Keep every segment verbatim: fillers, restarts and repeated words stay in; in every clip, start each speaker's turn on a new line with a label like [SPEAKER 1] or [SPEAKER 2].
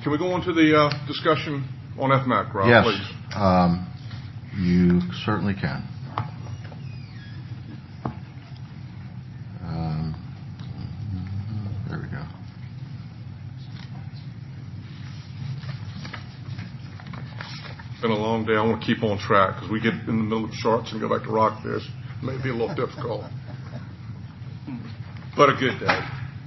[SPEAKER 1] Can we go on to the uh, discussion on F MAC, Rob,
[SPEAKER 2] yes,
[SPEAKER 1] please?
[SPEAKER 2] Um, you certainly can. Um, there we go.
[SPEAKER 1] It's been a long day. I want to keep on track because we get in the middle of charts and go back to Rockfish. It may be a little difficult, but a good day.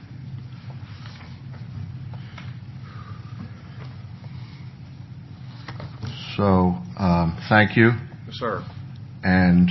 [SPEAKER 2] So, um, thank you.
[SPEAKER 1] Yes, sir.
[SPEAKER 2] And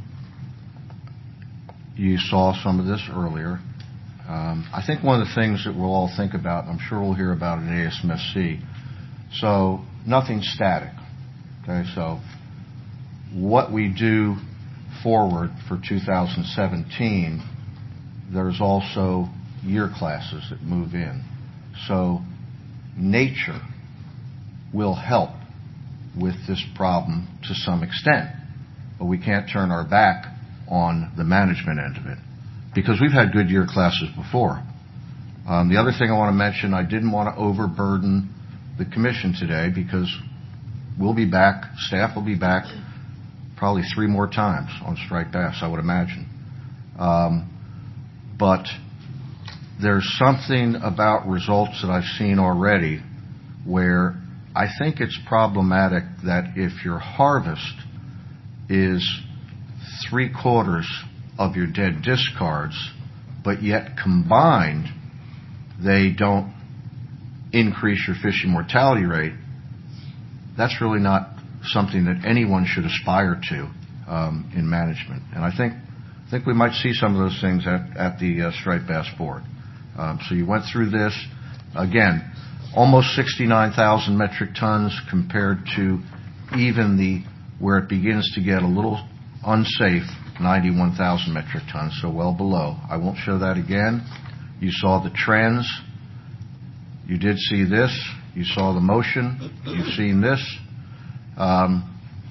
[SPEAKER 2] you saw some of this earlier. Um, I think one of the things that we'll all think about, and I'm sure we'll hear about at A S M S C, so nothing's static. Okay, so what we do forward for two thousand seventeen, there's also year classes that move in. So nature will help with this problem to some extent, but we can't turn our back on the management end of it because we've had good year classes before. Um, the other thing I want to mention, I didn't want to overburden the commission today because we'll be back, staff will be back probably three more times on striped bass, I would imagine. Um, but there's something about results that I've seen already where I think it's problematic that if your harvest is three quarters of your dead discards, but yet combined they don't increase your fishing mortality rate, that's really not something that anyone should aspire to um, in management. And I think I think we might see some of those things at, at the uh, Striped Bass Board. Um, so you went through this. Again, almost sixty-nine thousand metric tons compared to even the, where it begins to get a little unsafe, ninety-one thousand metric tons, so well below. I won't show that again. You saw the trends. You did see this. You saw the motion. You've seen this. Um,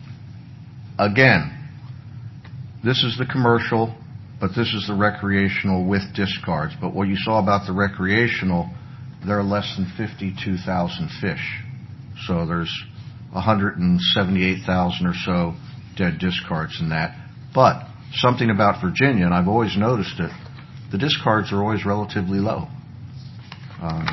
[SPEAKER 2] again, this is the commercial, but this is the recreational with discards. But what you saw about the recreational, there are less than fifty-two thousand fish. So there's one hundred seventy-eight thousand or so dead discards in that. But something about Virginia, and I've always noticed it, the discards are always relatively low. Um,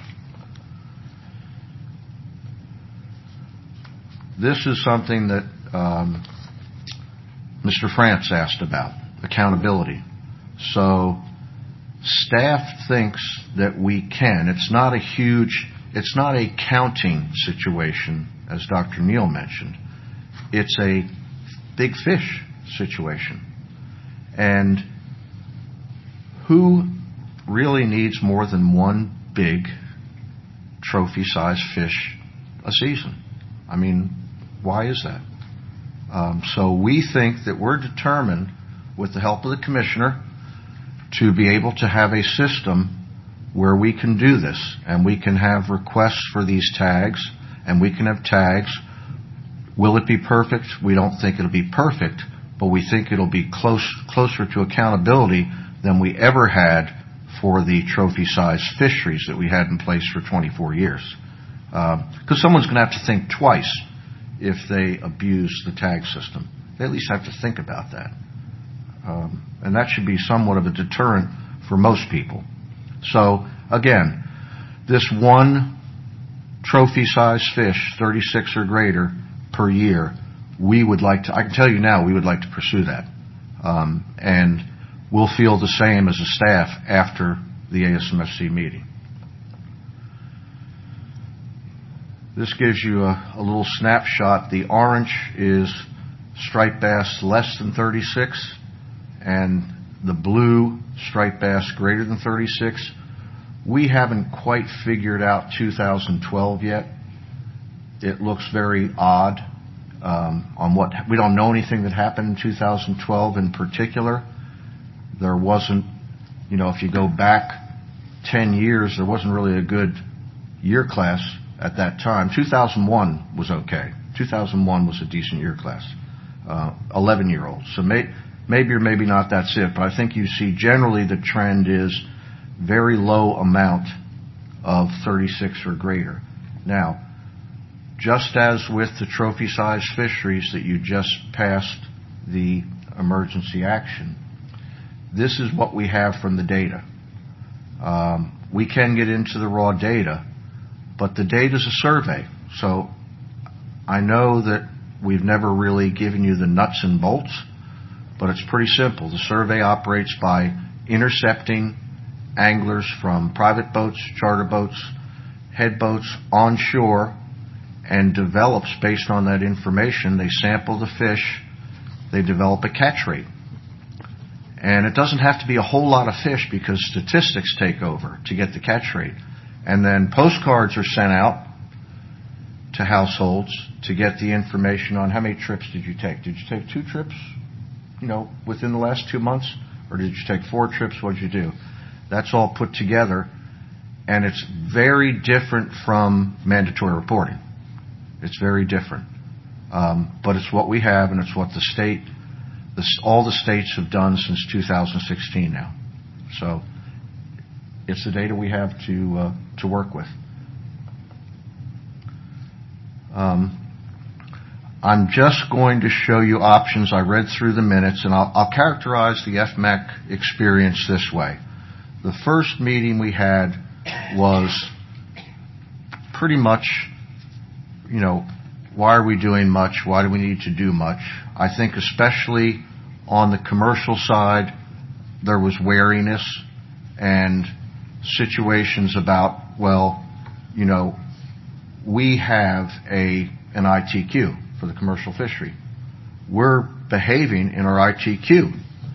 [SPEAKER 2] this is something that um, Mister France asked about, accountability. So staff thinks that we can. It's not a huge, it's not a counting situation, as Doctor Neal mentioned. It's a big fish situation. And who really needs more than one big trophy-sized fish a season? I mean, why is that? Um, so we think that we're determined, with the help of the commissioner, to be able to have a system where we can do this, and we can have requests for these tags, and we can have tags. Will it be perfect? We don't think it'll be perfect, but we think it'll be close, closer to accountability than we ever had for the trophy-sized fisheries that we had in place for twenty-four years. Because uh, someone's going to have to think twice if they abuse the tag system. They at least have to think about that. Um, and that should be somewhat of a deterrent for most people. So, again, this one trophy-sized fish, thirty-six or greater per year, we would like to, I can tell you now, we would like to pursue that. Um, and we'll feel the same as a staff after the A S M S C meeting. This gives you a, a little snapshot. The orange is striped bass less than thirty-six, and the blue striped bass greater than thirty-six. We haven't quite figured out two thousand twelve yet. It looks very odd um, on what, we don't know anything that happened in two thousand twelve in particular. There wasn't, you know, if you go back ten years, there wasn't really a good year class at that time. two thousand one was okay. two thousand one was a decent year class. Uh, eleven-year-olds. So may, maybe or maybe not that's it, but I think you see generally the trend is very low amount of thirty-six or greater. Now, just as with the trophy-sized fisheries that you just passed the emergency action, this is what we have from the data. Um, we can get into the raw data, but the data is a survey. So I know that we've never really given you the nuts and bolts, but it's pretty simple. The survey operates by intercepting anglers from private boats, charter boats, head boats onshore, and develops based on that information. They sample the fish, they develop a catch rate. And it doesn't have to be a whole lot of fish because statistics take over to get the catch rate. And then postcards are sent out to households to get the information on how many trips did you take. Did you take two trips, you know, within the last two months? Or did you take four trips? What did you do? That's all put together, and it's very different from mandatory reporting. It's very different. Um, but it's what we have, and it's what the state, this, all the states have done since two thousand sixteen now. So it's the data we have to uh, to work with. Um, I'm just going to show you options. I read through the minutes, and I'll, I'll characterize the F M A C experience this way. The first meeting we had was pretty much, you know, why are we doing much? Why do we need to do much? I think especially on the commercial side, there was wariness and situations about, well, you know, we have a an I T Q for the commercial fishery. We're behaving in our I T Q.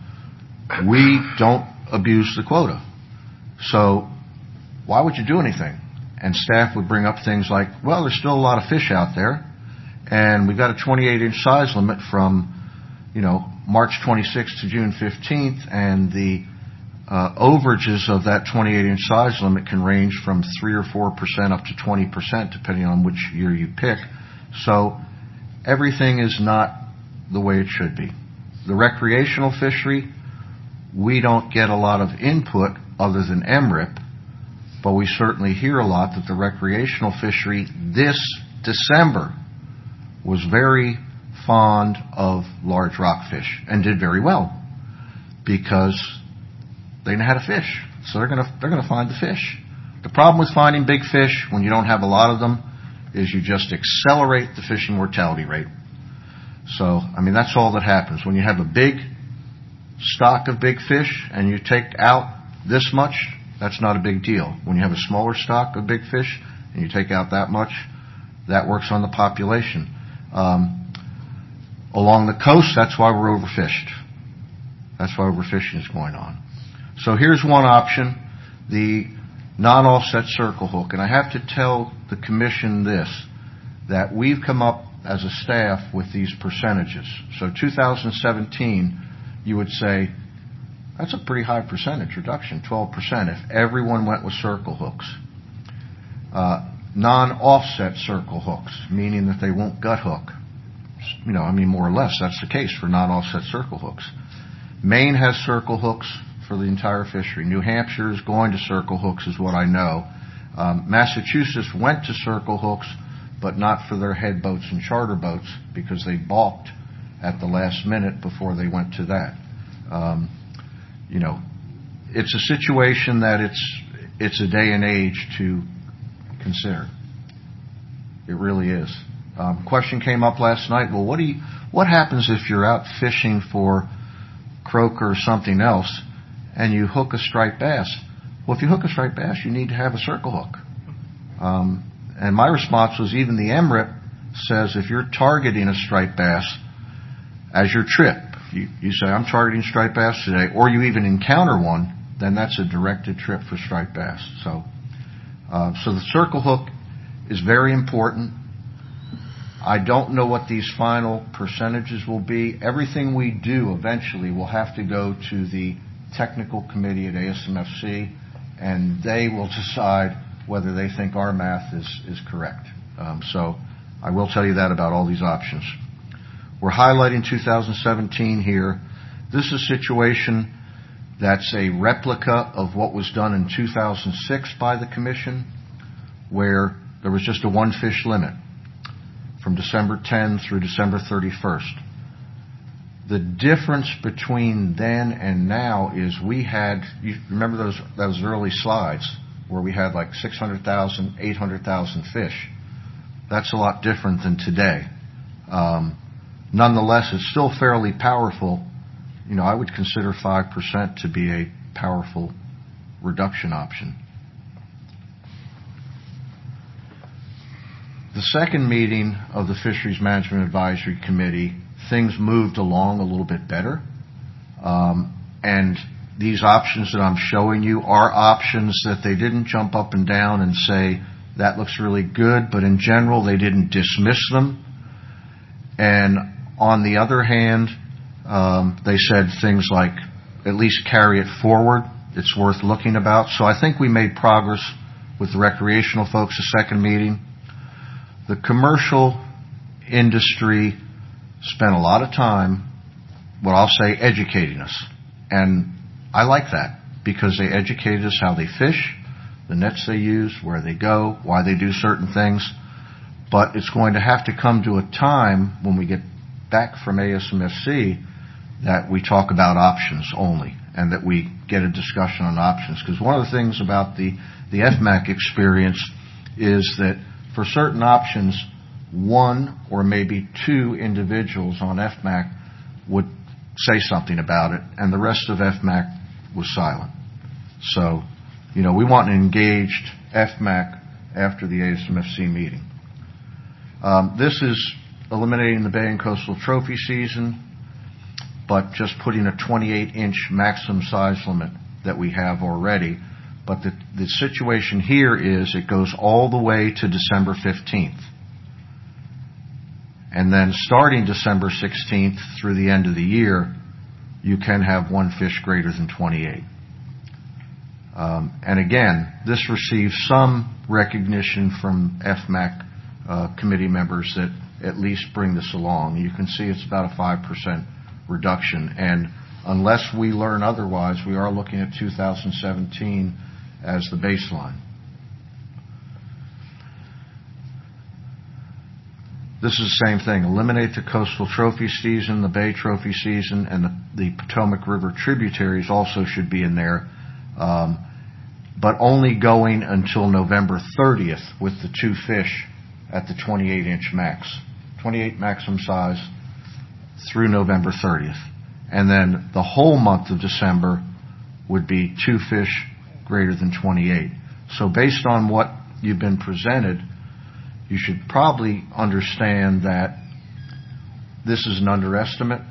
[SPEAKER 2] We don't abuse the quota. So why would you do anything? And staff would bring up things like, well, there's still a lot of fish out there, and we've got a twenty-eight inch size limit from, you know, March twenty-sixth to June fifteenth, and the uh, overages of that twenty-eight inch size limit can range from three or four percent up to twenty percent, depending on which year you pick. So everything is not the way it should be. The recreational fishery, we don't get a lot of input other than M R I P, but we certainly hear a lot that the recreational fishery this December was very fond of large rockfish and did very well because they know how to fish. So they're going to they're going to find the fish. The problem with finding big fish when you don't have a lot of them is you just accelerate the fishing mortality rate. So, I mean, that's all that happens. When you have a big stock of big fish and you take out this much, that's not a big deal. When you have a smaller stock of big fish and you take out that much, that works on the population. Um, along the coast, that's why we're overfished. That's why overfishing is going on. So here's one option, the non-offset circle hook. And I have to tell the commission this, that we've come up as a staff with these percentages. So two thousand seventeen, you would say, that's a pretty high percentage reduction, twelve percent, if everyone went with circle hooks. Uh, non-offset circle hooks, meaning that they won't gut hook. You know, I mean, more or less, that's the case for non-offset circle hooks. Maine has circle hooks for the entire fishery. New Hampshire is going to circle hooks, is what I know. Um, Massachusetts went to circle hooks, but not for their head boats and charter boats because they balked at the last minute before they went to that. Um, you know, it's a situation that it's it's a day and age to consider. It really is. Um, question came up last night. Well, what do you, what happens if you're out fishing for croaker or something else and you hook a striped bass? Well, if you hook a striped bass, you need to have a circle hook. Um, and my response was even the M R I P says if you're targeting a striped bass as your trip, you, you say, I'm targeting striped bass today, or you even encounter one, then that's a directed trip for striped bass. So, uh, so the circle hook is very important. I don't know what these final percentages will be. Everything we do eventually will have to go to the technical committee at A S M F C, and they will decide whether they think our math is, is correct. Um, so I will tell you that about all these options. We're highlighting two thousand seventeen here. This is a situation that's a replica of what was done in two thousand six by the Commission, where there was just a one fish limit from December tenth through December thirty-first. The difference between then and now is we had, you remember those those early slides where we had like six hundred thousand, eight hundred thousand fish. That's a lot different than today. Um, nonetheless, it's still fairly powerful. You know, I would consider five percent to be a powerful reduction option. The second meeting of the Fisheries Management Advisory Committee, things moved along a little bit better. Um, and these options that I'm showing you are options that they didn't jump up and down and say, that looks really good, but in general, they didn't dismiss them. And on the other hand, um, they said things like, at least carry it forward. It's worth looking about. So I think we made progress with the recreational folks the second meeting. The commercial industry spent a lot of time, what I'll say, educating us. And I like that because they educated us how they fish, the nets they use, where they go, why they do certain things. But it's going to have to come to a time when we get back from A S M F C that we talk about options only and that we get a discussion on options. Because one of the things about the, the F M A C experience is that for certain options, one or maybe two individuals on F M A C would say something about it, and the rest of F M A C was silent. So, you know, we want an engaged F M A C after the A S M F C meeting. Um, this is eliminating the Bay and Coastal Trophy season, but just putting a twenty-eight inch maximum size limit that we have already. But the, the situation here is it goes all the way to December fifteenth. And then starting December sixteenth through the end of the year, you can have one fish greater than twenty-eight. Um, and again, this receives some recognition from F M A C uh, committee members that at least bring this along. You can see it's about a five percent reduction. And unless we learn otherwise, we are looking at two thousand seventeen as the baseline. This is the same thing. Eliminate the coastal trophy season, the Bay trophy season, and the, the Potomac River tributaries also should be in there, um, but only going until November thirtieth with the two fish at the twenty-eight inch max. twenty-eight maximum size through November thirtieth. And then the whole month of December would be two fish greater than twenty-eight. So based on what you've been presented, you should probably understand that this is an underestimate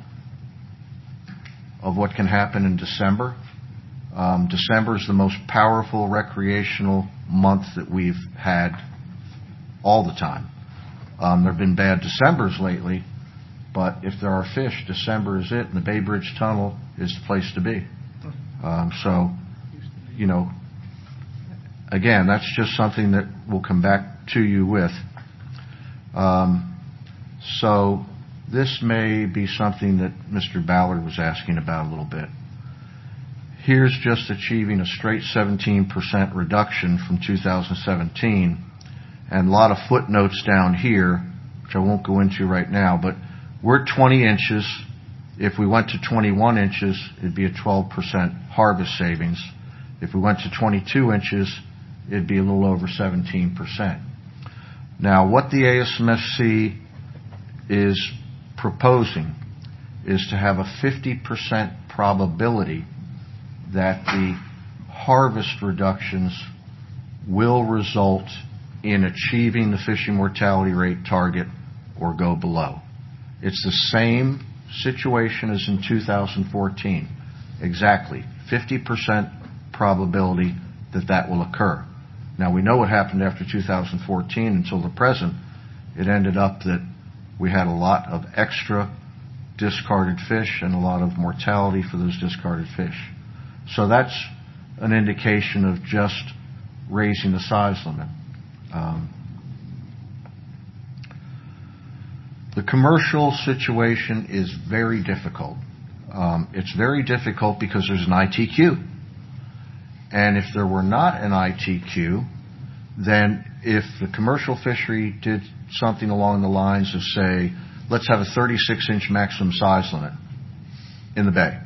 [SPEAKER 2] of what can happen in December. Um, December is the most powerful recreational month that we've had all the time. Um, there have been bad Decembers lately, but if there are fish, December is it, and the Bay Bridge Tunnel is the place to be. Um, so, you know, again, that's just something that we'll come back to you with. Um, so this may be something that Mister Ballard was asking about a little bit. Here's just achieving a straight seventeen percent reduction from two thousand seventeen, and a lot of footnotes down here, which I won't go into right now, but we're twenty inches. If we went to twenty-one inches, it'd be a twelve percent harvest savings. If we went to twenty-two inches, it'd be a little over seventeen percent. Now, what the A S M F C is proposing is to have a fifty percent probability that the harvest reductions will result in achieving the fishing mortality rate target or go below. It's the same situation as in two thousand fourteen. Exactly. fifty percent probability that that will occur. Now, we know what happened after two thousand fourteen until the present. It ended up that we had a lot of extra discarded fish and a lot of mortality for those discarded fish. So that's an indication of just raising the size limit. Um, the commercial situation is very difficult. Um, it's very difficult because there's an I T Q. And if there were not an I T Q, then if the commercial fishery did something along the lines of, say, let's have a thirty-six inch maximum size limit in the bay,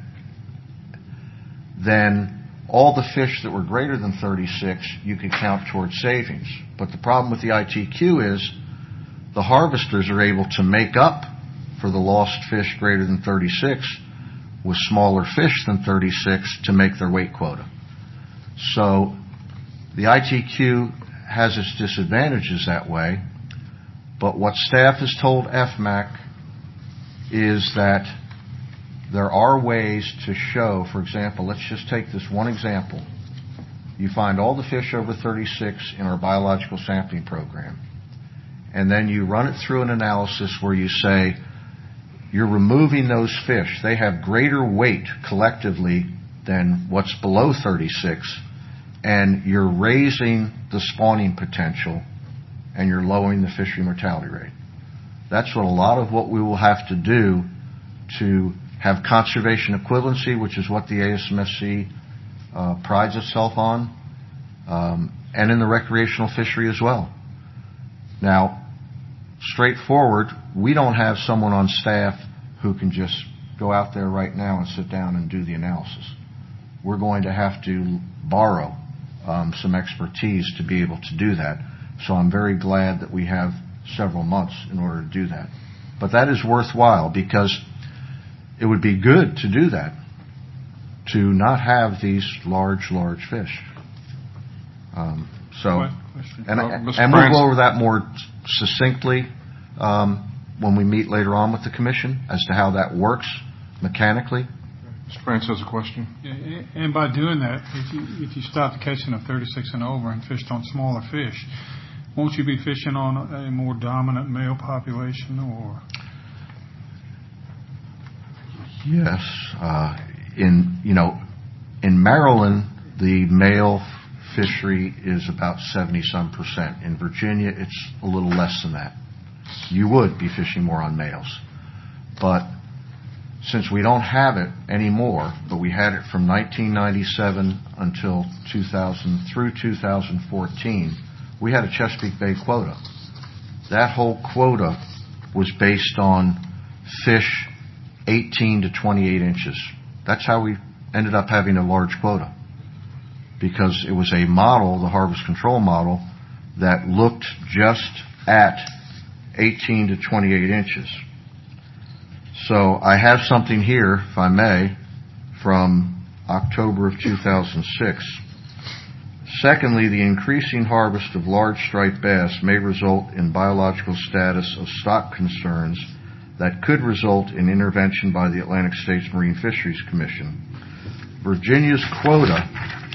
[SPEAKER 2] then all the fish that were greater than thirty-six you could count towards savings. But the problem with the I T Q is the harvesters are able to make up for the lost fish greater than thirty-six with smaller fish than thirty-six to make their weight quota. So the I T Q has its disadvantages that way, but what staff has told F M A C is that there are ways to show, for example, let's just take this one example. You find all the fish over thirty-six in our biological sampling program, and then you run it through an analysis where you say, you're removing those fish. They have greater weight collectively than what's below thirty-six, and you're raising the spawning potential, and you're lowering the fishery mortality rate. That's what a lot of what we will have to do to have conservation equivalency, which is what the A S M S C uh, prides itself on, um, and in the recreational fishery as well. Now, straightforward, we don't have someone on staff who can just go out there right now and sit down and do the analysis. We're going to have to borrow um, some expertise to be able to do that. So I'm very glad that we have several months in order to do that. But that is worthwhile because it would be good to do that, to not have these large, large fish. Um, so, and,
[SPEAKER 1] uh,
[SPEAKER 2] and we'll go over that more succinctly um, when we meet later on with the commission as to how that works mechanically.
[SPEAKER 1] Mister France has a question.
[SPEAKER 3] Yeah, and by doing that, if you if you stop the catching of thirty-six and over and fished on smaller fish, won't you be fishing on a more dominant male population, or?
[SPEAKER 2] Yes, uh, in you know, in Maryland, the male fishery is about seventy some percent. In Virginia, it's a little less than that. You would be fishing more on males, but since we don't have it anymore, but we had it from nineteen ninety-seven until two thousand through two thousand fourteen, we had a Chesapeake Bay quota. That whole quota was based on fish eighteen to twenty-eight inches. That's how we ended up having a large quota, because it was a model, the harvest control model, that looked just at eighteen to twenty-eight inches. So I have something here, if I may, from October of two thousand six. Secondly, the increasing harvest of large striped bass may result in biological status of stock concerns that could result in intervention by the Atlantic States Marine Fisheries Commission. Virginia's quota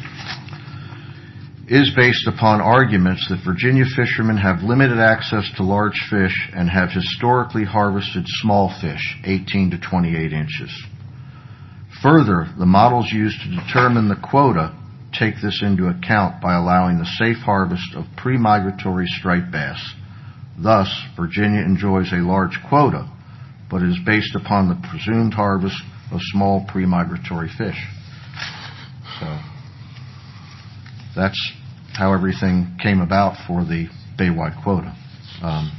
[SPEAKER 2] is based upon arguments that Virginia fishermen have limited access to large fish and have historically harvested small fish, eighteen to twenty-eight inches. Further, the models used to determine the quota take this into account by allowing the safe harvest of pre-migratory striped bass. Thus, Virginia enjoys a large quota, but is based upon the presumed harvest of small pre-migratory fish. So, that's how everything came about for the Baywide quota. Um,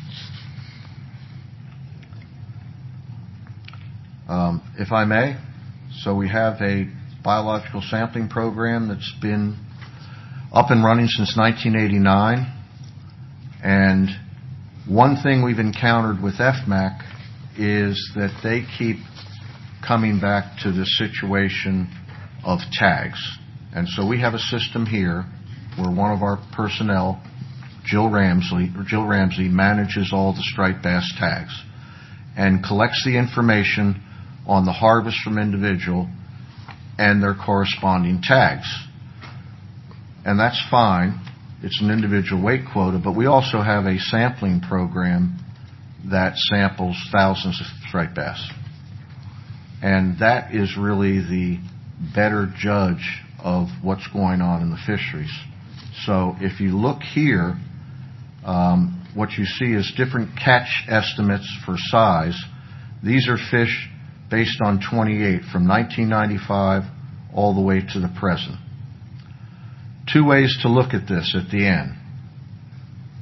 [SPEAKER 2] um, if I may, so we have a biological sampling program that's been up and running since nineteen eighty-nine, and one thing we've encountered with F M A C is that they keep coming back to the situation of tags. And so we have a system here where one of our personnel, Jill Ramsey, or Jill Ramsey, manages all the striped bass tags and collects the information on the harvest from individual and their corresponding tags. And that's fine. It's an individual weight quota, but we also have a sampling program that samples thousands of striped bass. And that is really the better judge of what's going on in the fisheries. So if you look here, um, what you see is different catch estimates for size. These are fish based on twenty-eight from nineteen ninety-five all the way to the present. Two ways to look at this at the end.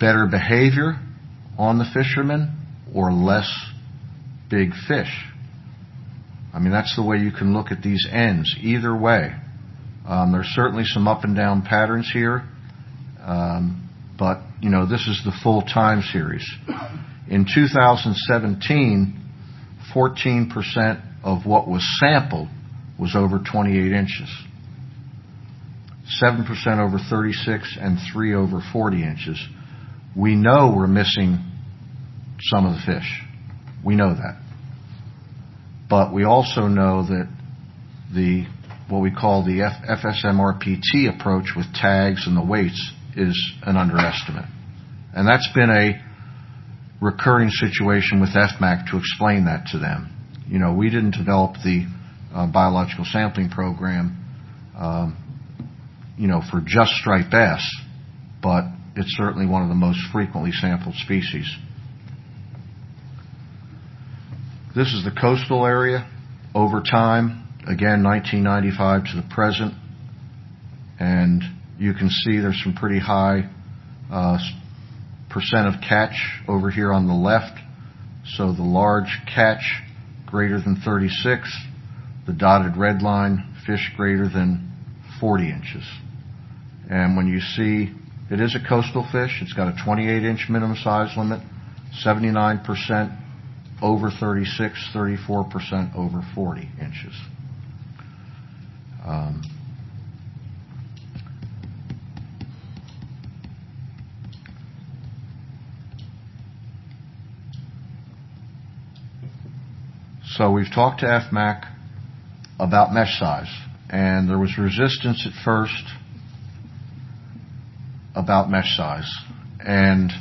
[SPEAKER 2] better behavior on the fishermen or less big fish? I mean, that's the way you can look at these ends, either way. Um, there's certainly some up and down patterns here, um, but, you know, this is the full time series. In two thousand seventeen, fourteen percent of what was sampled was over twenty-eight inches. seven percent over thirty-six and three over forty inches. We know we're missing some of the fish. We know that. But we also know that the what we call the F S M R P T approach with tags and the weights is an underestimate. And that's been a recurring situation with F M A C to explain that to them. You know, we didn't develop the uh, biological sampling program, um, you know, for just striped bass, but it's certainly one of the most frequently sampled species. This is the coastal area over time, again, nineteen ninety-five to the present, and you can see there's some pretty high uh, percent of catch over here on the left. So the large catch greater than thirty-six, the dotted red line, fish greater than forty inches. And when you see, it is a coastal fish, it's got a twenty-eight inch minimum size limit, seventy-nine percent over thirty-six, thirty-four percent over forty inches. Um, so we've talked to F M A C about mesh size, and there was resistance at first about mesh size. And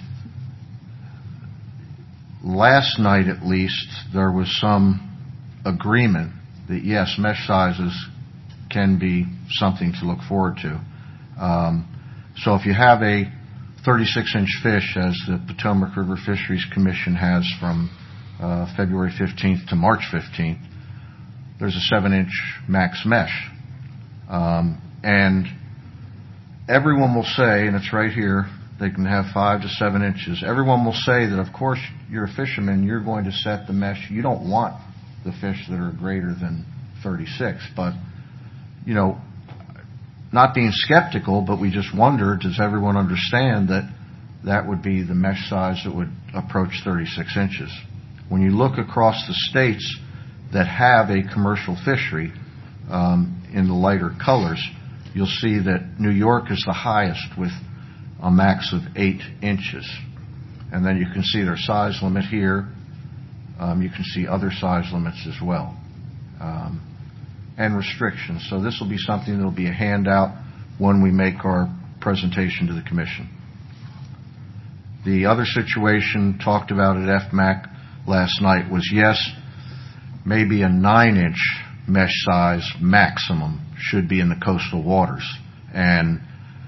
[SPEAKER 2] last night, at least, there was some agreement that, yes, mesh sizes can be something to look forward to. Um, so if you have a thirty-six inch fish, as the Potomac River Fisheries Commission has from uh, February fifteenth to March fifteenth, there's a seven inch max mesh. Um, and everyone will say, and it's right here, they can have five to seven inches. Everyone will say that, of course, you're a fisherman, you're going to set the mesh. You don't want the fish that are greater than thirty-six. But, you know, not being skeptical, but we just wonder, does everyone understand that that would be the mesh size that would approach thirty-six inches? When you look across the states that have a commercial fishery um, in the lighter colors, you'll see that New York is the highest with a max of eight inches. And then you can see their size limit here. Um, you can see other size limits as well. Um, and restrictions. So this will be something that will be a handout when we make our presentation to the Commission. The other situation talked about at F M A C last night was, yes, maybe a nine inch mesh size maximum should be in the coastal waters. And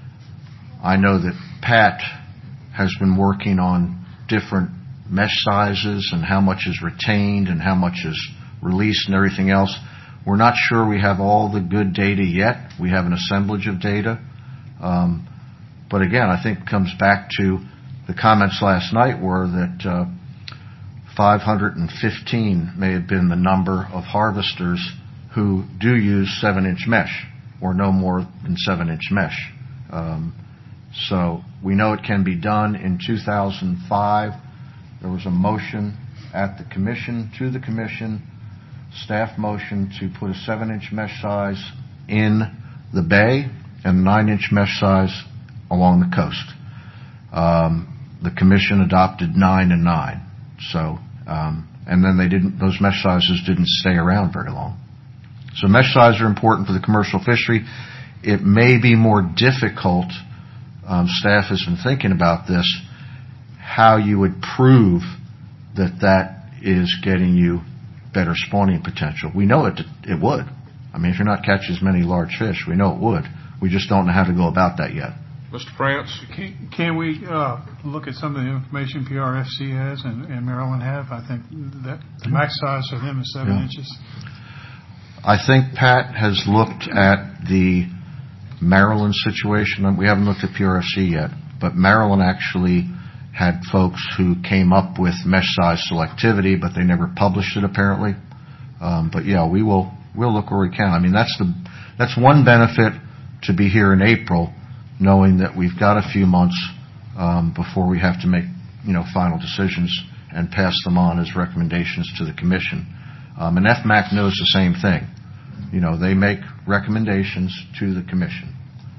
[SPEAKER 2] I know that Pat has been working on different mesh sizes and how much is retained and how much is released and everything else. We're not sure we have all the good data yet. We have an assemblage of data. Um, but again, I think it comes back to the comments last night were that uh, five hundred fifteen may have been the number of harvesters who do use seven inch mesh or no more than seven inch mesh. Um, so we know it can be done. In two thousand five, there was a motion at the Commission, to the Commission, staff motion to put a seven inch mesh size in the bay and a nine inch mesh size along the coast. Um, the Commission adopted nine and nine. So, um, and then they didn't; those mesh sizes didn't stay around very long. So mesh sizes are important for the commercial fishery. It may be more difficult. Um, staff has been thinking about this, how you would prove that that is getting you better spawning potential. We know it it would. I mean, if you're not catching as many large fish, we know it would. We just don't know how to go about that yet.
[SPEAKER 1] Mister France?
[SPEAKER 3] Can, can we uh, look at some of the information P R F C has and, and Maryland have? I think that the max size for them is seven
[SPEAKER 2] yeah.
[SPEAKER 3] inches.
[SPEAKER 2] I think Pat has looked at the Maryland situation. We haven't looked at P R F C yet, but Maryland actually had folks who came up with mesh size selectivity, but they never published it apparently. Um, but yeah, we will we'll look where we can. I mean, that's the that's one benefit to be here in April, knowing that we've got a few months um, before we have to make you know final decisions and pass them on as recommendations to the commission. Um, and F M A C knows the same thing. You know, they make recommendations to the commission.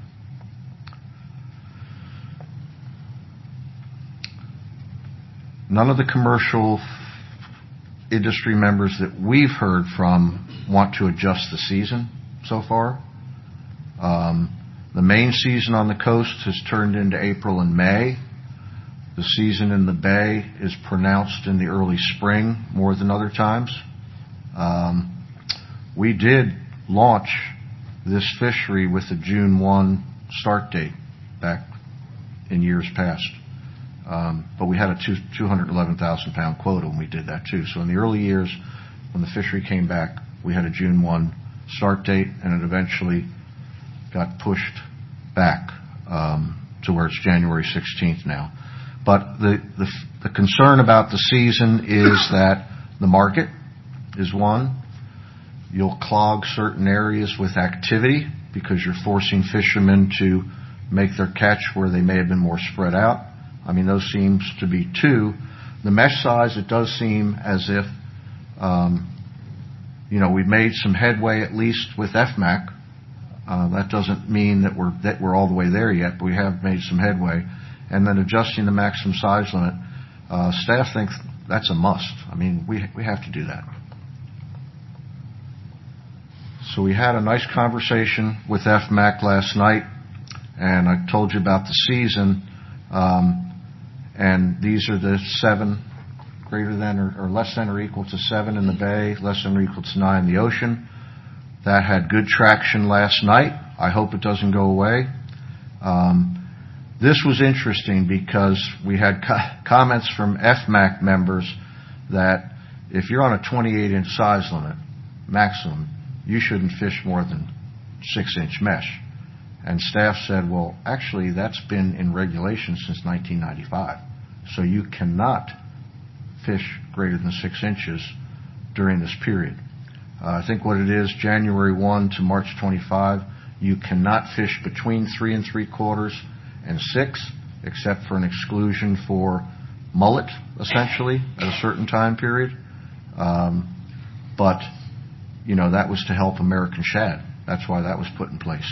[SPEAKER 2] None of the commercial industry members that we've heard from want to adjust the season so far. Um, the main season on the coast has turned into April and May. The season in the Bay is pronounced in the early spring more than other times. Um, we did launch this fishery with a June first start date back in years past. Um, but we had a two, two hundred eleven thousand pound quota when we did that too. So in the early years, when the fishery came back, we had a June first start date, and it eventually got pushed back um, to where it's January sixteenth now. But the, the the concern about the season is that the market is one. You'll clog certain areas with activity because you're forcing fishermen to make their catch where they may have been more spread out. I mean, those seems to be two. The mesh size, it does seem as if, um, you know, we've made some headway at least with F M A C. Uh, that doesn't mean that we're that we're all the way there yet, but we have made some headway. And then adjusting the maximum size limit, uh, staff thinks that's a must. I mean, we we have to do that. So we had a nice conversation with F M A C last night, and I told you about the season. Um, and these are the seven, greater than or, or less than or equal to seven in the bay, less than or equal to nine in the ocean. That had good traction last night. I hope it doesn't go away. Um, this was interesting because we had co- comments from F M A C members that if you're on a twenty-eight inch size limit, maximum, you shouldn't fish more than six inch mesh. And staff said, well, actually, that's been in regulation since nineteen ninety-five. So you cannot fish greater than six inches during this period. Uh, I think what it is, January first to March twenty-fifth, you cannot fish between three and three quarters and six, except for an exclusion for mullet, essentially, at a certain time period. Um, but, you know, that was to help American shad. That's why that was put in place.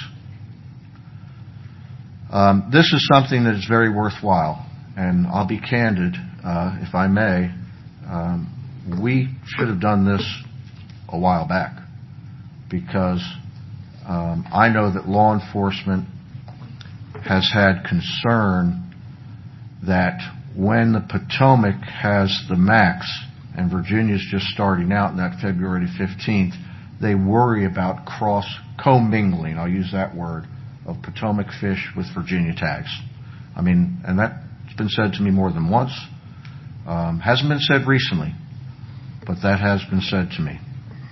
[SPEAKER 2] Um, this is something that is very worthwhile, and I'll be candid, uh, if I may. Um, we should have done this a while back because um, I know that law enforcement has had concern that when the Potomac has the max and Virginia's just starting out in that February fifteenth, they worry about cross commingling, I'll use that word, of Potomac fish with Virginia tags. I mean, and that's been said to me more than once. Um, hasn't been said recently, but that has been said to me.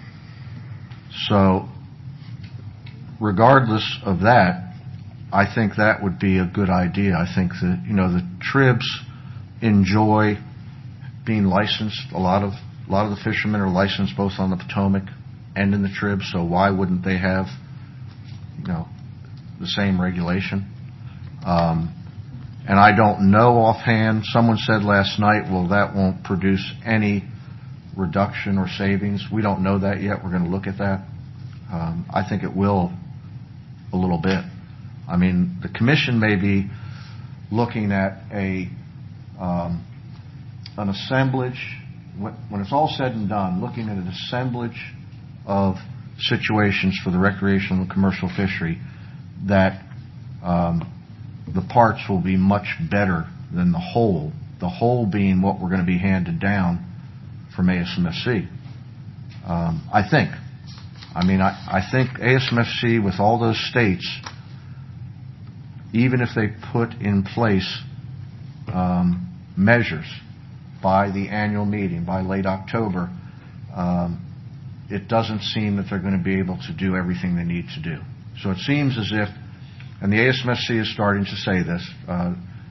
[SPEAKER 2] So, regardless of that, I think that would be a good idea. I think that, you know, the tribs enjoy being licensed. A lot of a lot of the fishermen are licensed both on the Potomac and in the tribs, so why wouldn't they have, you know, the same regulation? Um, and I don't know offhand. Someone said last night, well, that won't produce any reduction or savings. We don't know that yet. We're going to look at that. Um, I think it will a little bit. I mean, the commission may be looking at a um, an assemblage, when, when it's all said and done, looking at an assemblage of situations for the recreational and commercial fishery that um, the parts will be much better than the whole, the whole being what we're going to be handed down from A S M F C. Um, I think. I mean, I, I think A S M F C with all those states, even if they put in place um, measures by the annual meeting, by late October, um, it doesn't seem that they're going to be able to do everything they need to do. So it seems as if, and the A S M F C is starting to say this, uh,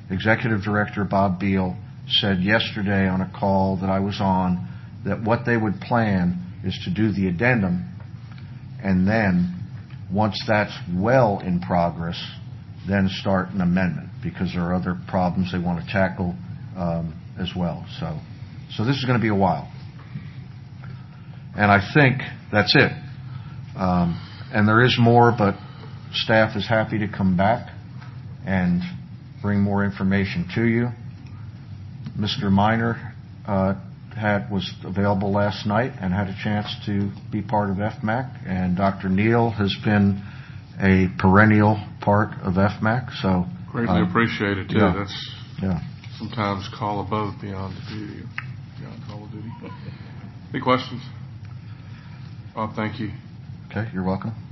[SPEAKER 2] Executive Director Bob Beal said yesterday on a call that I was on that what they would plan is to do the addendum, and then once that's well in progress, then start an amendment, because there are other problems they want to tackle um, as well. So, so this is going to be a while. And I think that's it. Um, and there is more, but staff is happy to come back and bring more information to you. Mister Miner uh, had was available last night and had a chance to be part of F M A C, and Doctor Neal has been a perennial part of F M A C. So
[SPEAKER 1] greatly
[SPEAKER 2] um,
[SPEAKER 1] appreciated too.
[SPEAKER 2] Yeah,
[SPEAKER 1] That's
[SPEAKER 2] yeah.
[SPEAKER 1] sometimes call above beyond the duty, beyond call of duty. Any questions? Bob, thank you.
[SPEAKER 2] Okay, you're welcome.